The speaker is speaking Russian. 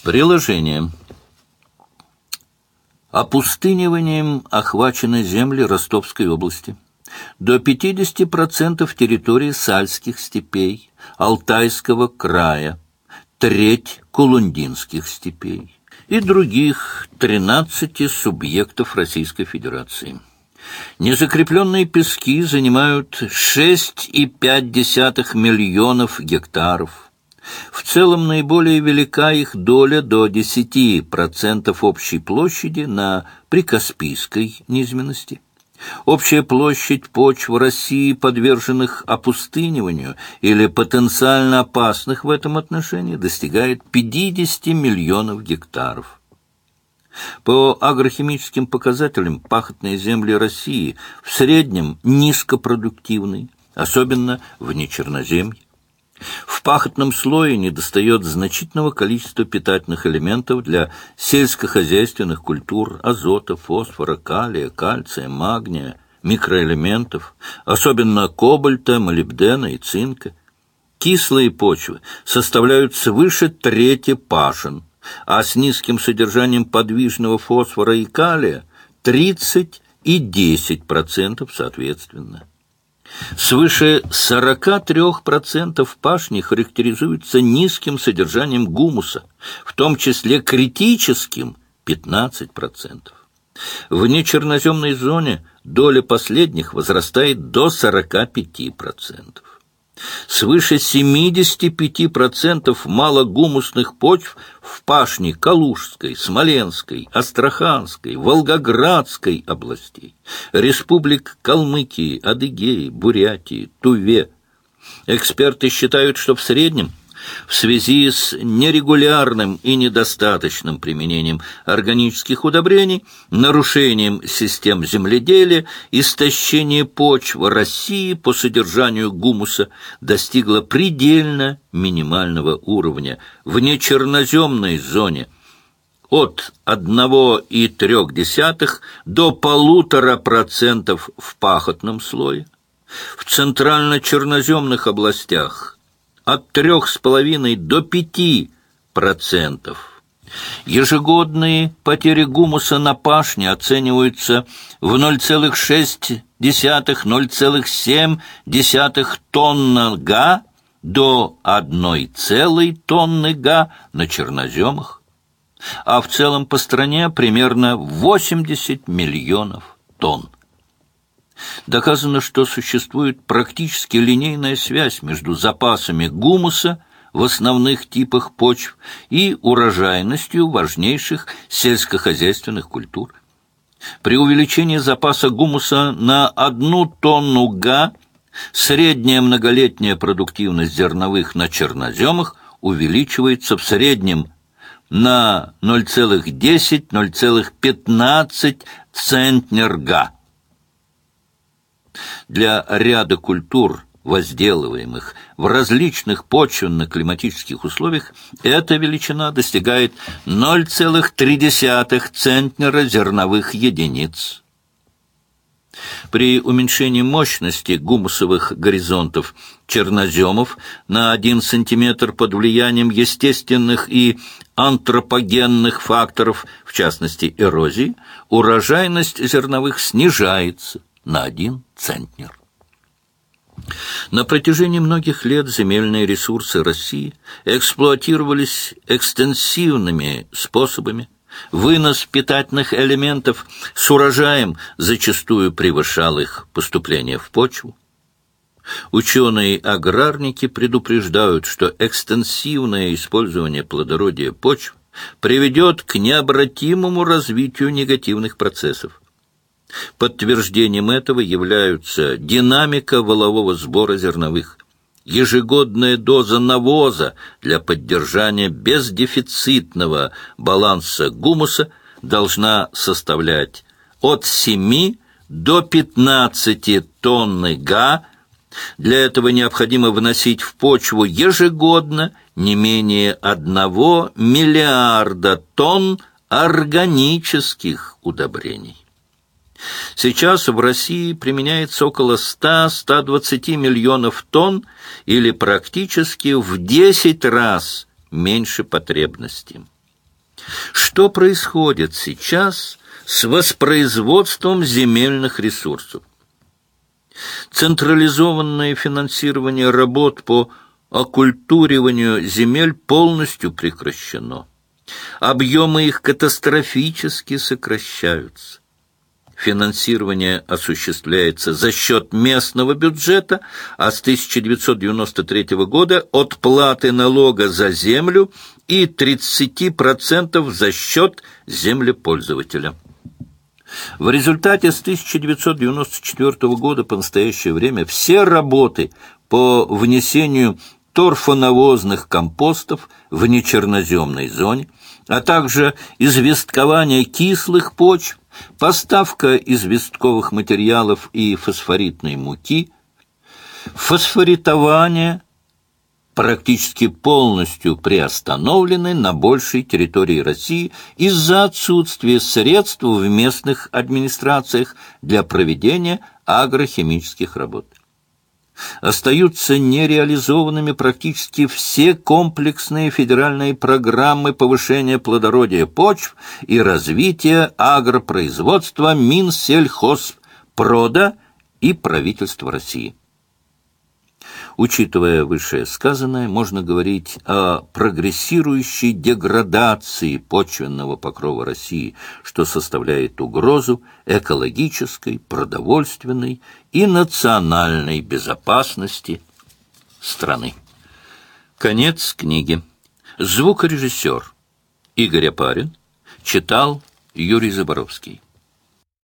Приложение. Опустыниванием охвачены земли Ростовской области. До 50% территории Сальских степей, Алтайского края, треть Кулундинских степей и других 13 субъектов Российской Федерации. Незакрепленные пески занимают 6,5 миллионов гектаров. В целом наиболее велика их доля до 10% общей площади на прикаспийской низменности. Общая площадь почв России, подверженных опустыниванию или потенциально опасных в этом отношении, достигает 50 миллионов гектаров. По агрохимическим показателям пахотные земли России в среднем низкопродуктивны, особенно в нечерноземье. В пахотном слое недостает значительного количества питательных элементов для сельскохозяйственных культур: азота, фосфора, калия, кальция, магния, микроэлементов, особенно кобальта, молибдена и цинка. Кислые почвы составляют свыше трети пашин, а с низким содержанием подвижного фосфора и калия 30 и 10% соответственно. Свыше 43% пашни характеризуются низким содержанием гумуса, в том числе критическим 15%. В нечерноземной зоне доля последних возрастает до 45%. Свыше 75% малогумусных почв в пашне Калужской, Смоленской, Астраханской, Волгоградской областей, республик Калмыкии, Адыгеи, Бурятии, Туве. Эксперты считают, что в среднем в связи с нерегулярным и недостаточным применением органических удобрений, нарушением систем земледелия, истощение почв России по содержанию гумуса достигло предельно минимального уровня в нечерноземной зоне от 1,3 до 1,5% в пахотном слое, в центрально-черноземных областях от 3,5 до 5%. Ежегодные потери гумуса на пашне оцениваются в 0,6–0,7 тонн га до 1 тонны га на черноземах, а в целом по стране примерно 80 миллионов тонн. Доказано, что существует практически линейная связь между запасами гумуса в основных типах почв и урожайностью важнейших сельскохозяйственных культур. При увеличении запаса гумуса на 1 тонну га средняя многолетняя продуктивность зерновых на черноземах увеличивается в среднем на 0,10–0,15 центнер га. Для ряда культур, возделываемых в различных почвенно-климатических условиях, эта величина достигает 0,3 центнера зерновых единиц. При уменьшении мощности гумусовых горизонтов черноземов на 1 сантиметр под влиянием естественных и антропогенных факторов, в частности эрозии, урожайность зерновых снижается на 1 центнер. На протяжении многих лет земельные ресурсы России эксплуатировались экстенсивными способами. Вынос питательных элементов с урожаем зачастую превышал их поступление в почву. Ученые-аграрники предупреждают, что экстенсивное использование плодородия почв приведет к необратимому развитию негативных процессов. Подтверждением этого являются динамика валового сбора зерновых, ежегодная доза навоза для поддержания бездефицитного баланса гумуса должна составлять от 7 до 15 тонн га. Для этого необходимо вносить в почву ежегодно не менее 1 миллиарда тонн органических удобрений. Сейчас в России применяется около 100–120 миллионов тонн, или практически в 10 раз меньше потребности. Что происходит сейчас с воспроизводством земельных ресурсов? Централизованное финансирование работ по окультуриванию земель полностью прекращено. Объемы их катастрофически сокращаются. Финансирование осуществляется за счет местного бюджета, а с 1993 года от платы налога за землю и 30% за счет землепользователя. В результате с 1994 года по настоящее время все работы по внесению торфонавозных компостов в нечерноземной зоне, а также известкование кислых почв, поставка известковых материалов и фосфоритной муки, фосфоритование практически полностью приостановлены на большей территории России из-за отсутствия средств в местных администрациях для проведения агрохимических работ. Остаются нереализованными практически все комплексные федеральные программы повышения плодородия почв и развития агропроизводства Минсельхозпрода и правительства России. Учитывая вышесказанное, можно говорить о прогрессирующей деградации почвенного покрова России, что составляет угрозу экологической, продовольственной и национальной безопасности страны. Конец книги. Звукорежиссер Игорь Опарин читал Юрий Заборовский.